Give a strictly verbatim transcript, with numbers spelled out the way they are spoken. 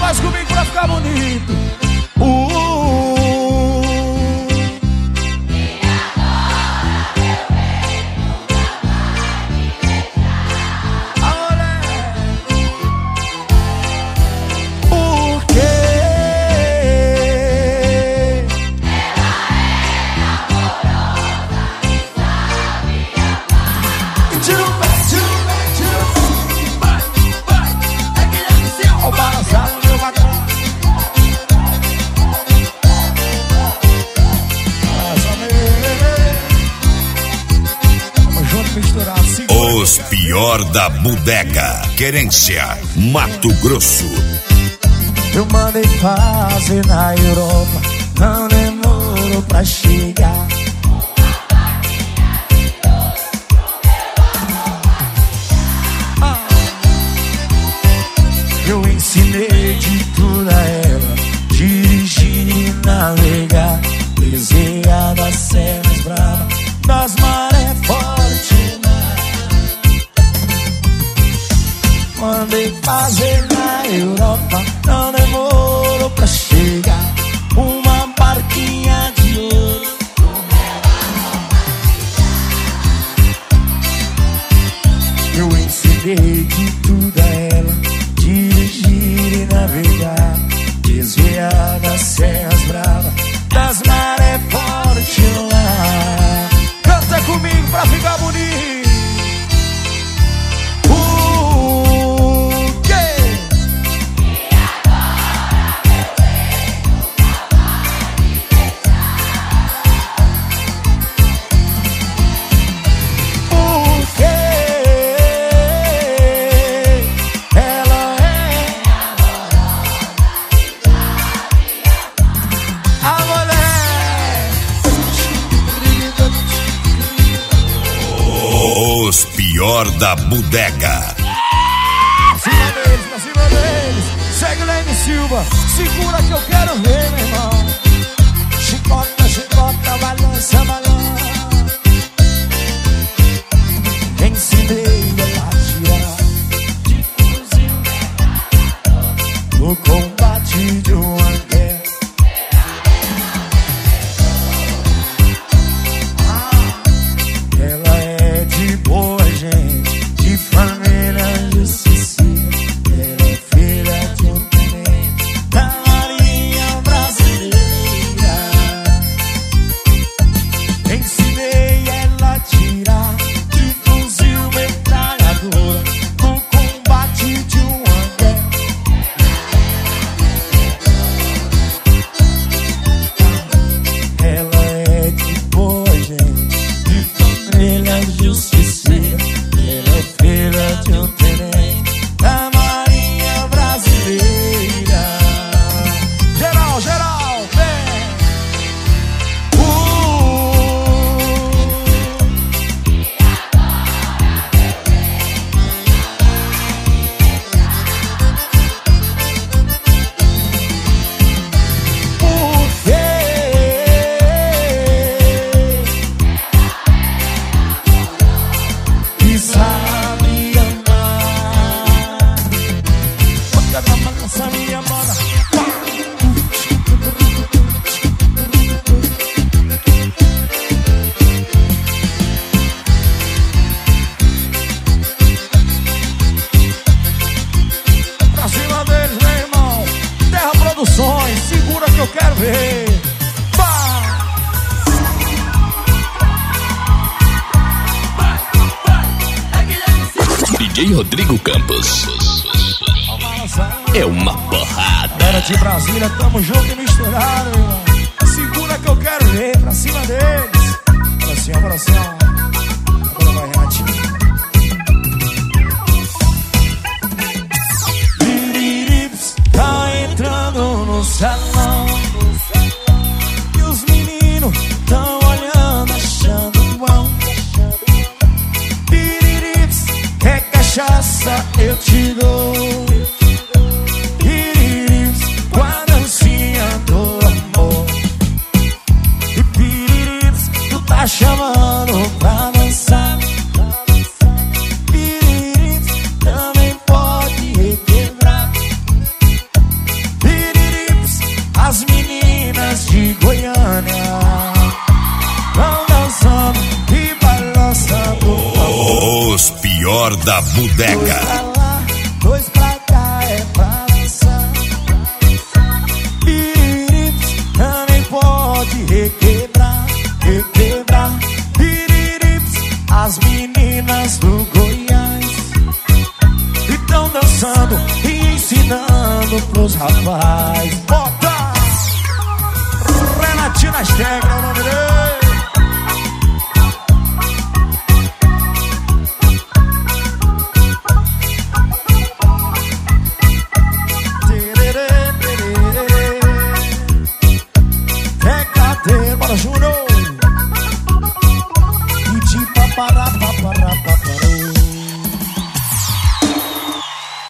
Faz comigo pra ficar bonito. Uh, E agora meu bem nunca vai me deixar. olé. Por quê? Ela é amorosa e sabe amar. Tira o pé, tira o pé, tira o pé. Vai, vai. É que é céu. Ó o balançado do meu patrão. Tamo junto, misturado. Segura. Os pior da bodega. Querência, Mato Grosso. Eu mandei fazer na Europa, não demorou pra chegar. Ah. Eu ensinei de tudo a ela, dirigir e navegar, desenhar das serras bravas, das marés fortes. Mandei fazer na Europa, não demorou pra chegar. Uma barquinha de ouro. Eu ensinei de tudo a ela, dirigir e navegar, desviar das serras bravas, das marés fortes lá. Canta comigo pra ficar bonito. Os pior da bodega. Pra cima deles, pra cima deles. Segue o Leme Silva, segura que eu quero ver, meu irmão. Chicota, chicota, balança, balança. Ensinei ela a tirar de fuzil no combate de uma guerra. Ela é de boa gente, de família justiceira. Ela é filha de um tenente da Marinha Brasileira. Ensinei ela a tirar de fuzil metralhadora no combate de uma guerra. Ela é de boa gente, de família justiceira. Ela é filha de um tenente da Marinha Brasileira. Geral, geral, vem! Uh, Por quê? E sabe amar. Toca na balança, minha moda. Pra cima deles, meu irmão. Terra Produções, segura que eu quero ver. Vai! D J Rodrigo Campos. É uma porrada. Galera de Brasília, tamo junto e misturado, meu irmão. Segura que eu quero ver, pra cima deles. Pra cima, pra cima. Agora vai, Renatinho. Biririps, tá entrando no salão. E os meninos tão olhando, achando bom. Biririps, quer cachaça, eu te dou. Biririps, com a dancinha do amor. E Biririps, tu tá chamando pra dançar. Biririps, também pode requebrar. da Bodega. Dois pra lá, dois pra cá, é pra dançar. Piririps, também pode requebrar, requebrar. Piririps, as meninas do Goiás estão dançando e ensinando pros rapazes. Bota! Renatinho Steg é o nome dele.